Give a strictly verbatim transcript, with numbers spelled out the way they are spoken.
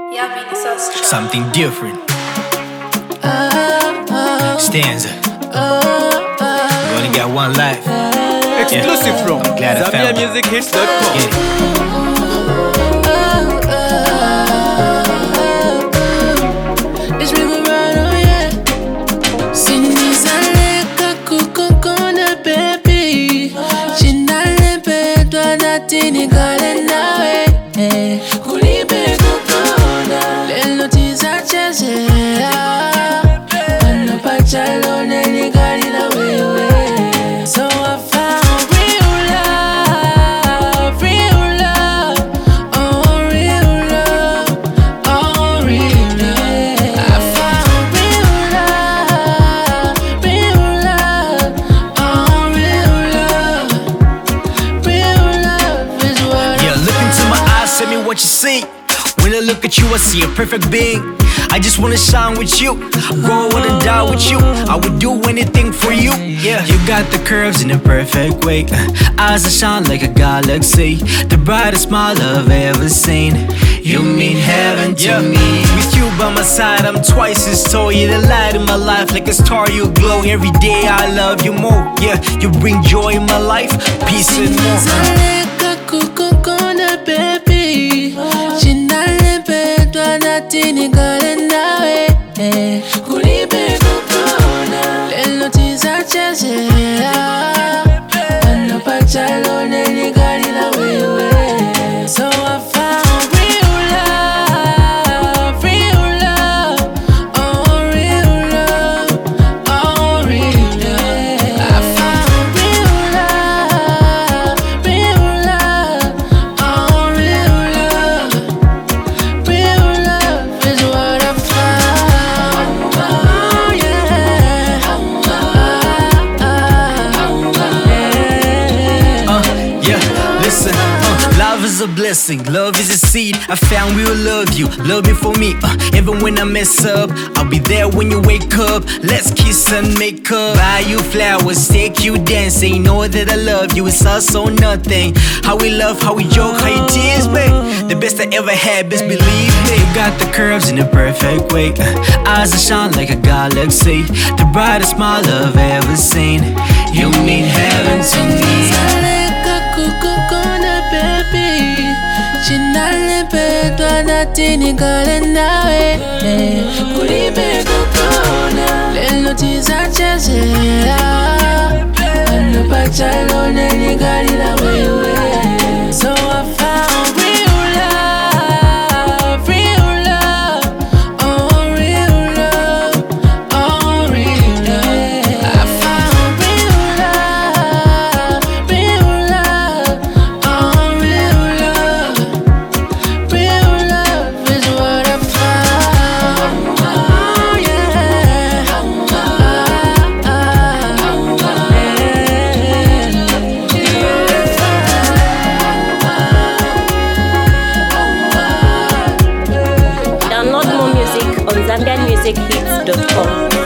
Something different. Stanza. You only got one life. Exclusive Yeah. from I'm glad I Zambia found it. Music Hits dot com. Get it. What you see when I look at you, I see a perfect being. I just wanna shine with you, go out and die with you. I would do anything for you. Yeah, you got the curves in the perfect way. Eyes that shine like a galaxy, the brightest smile I've ever seen. You mean heaven to yeah. me. With you by my side, I'm twice as tall. You're the light in my life, like a star you glow. Every day I love you more. Yeah, you bring joy in my life, peace and more. Natini gale nawe kulibe kukona lelo tizacezea anapachalo neni gari la wewe. So I found real love, real love, oh real love, oh real love. I found real love, real love, oh real love, real love is what I found. Oh yeah, uh, yeah. Listen, uh, love is a blessing, love is a seed. I found we will love you, love me for me. Uh, even when I mess up, I'll be there when you wake up. Let's kiss and make up. Buy you flowers, take you dancing. Know that I love you, it's us or nothing. How we love, how we joke, how you tease me. The best I ever had, best believe me. You got the curves in the perfect way. Uh, eyes that shine like a galaxy, the brightest smile I've ever seen. You mean heaven to me. Chinalipedwa natini gale nawe kulibe kukona lelo tizacezea anapachalo neni gari la wewe. So I found real love, real love, oh real love, oh real love. I found real love, real love, oh real love, real love is what I found. Oh yeah, Download more music on Zambian Music Hits dot com.